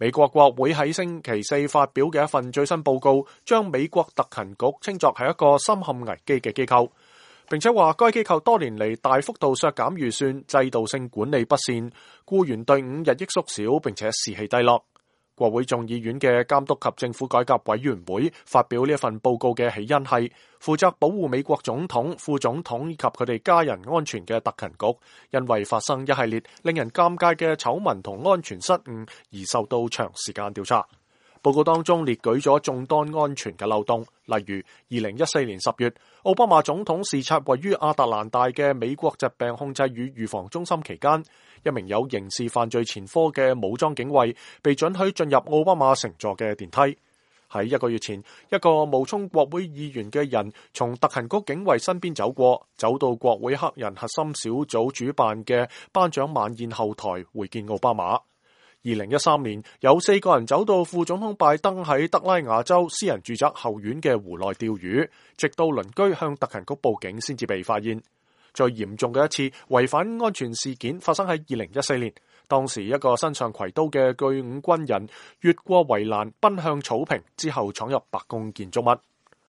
美國國會喺星期四發表嘅一份最新報告，將美國特勤局稱作係一個深陷危機嘅機構，並且話該機構多年嚟大幅度削減預算，制度性管理不善，僱員隊伍日益縮小，並且士氣低落。國會眾議院嘅監督及政府改革委員會發表呢一份報告嘅起因係負責保護美國總統、副總統以及佢哋家人安全嘅特勤局，因為發生一系列令人尷尬嘅醜聞同安全失誤而受到長時間調查。報告當中列舉咗眾多安全嘅漏洞，例如2014年10月，奧巴馬總統視察位於亞特蘭大嘅美國疾病控制與預防中心期間，一名有刑事犯罪前科嘅武裝警衛被准許進入奧巴馬乘坐嘅電梯。喺1個月前，一個冒充國會議員嘅人從特勤局警衛身邊走過，走到國會黑人核心小組主辦嘅頒獎晚宴後台會見奧巴馬。2013年，有4個人走到副總統拜登喺德拉瓦州私人住宅後院嘅湖內釣魚，直到鄰居向特勤局報警先至被發現。最嚴重嘅一次違反安全事件發生喺2014年，當時一個身上攜刀嘅巨五軍人越過圍欄奔向草坪之後闖入白宮建築物。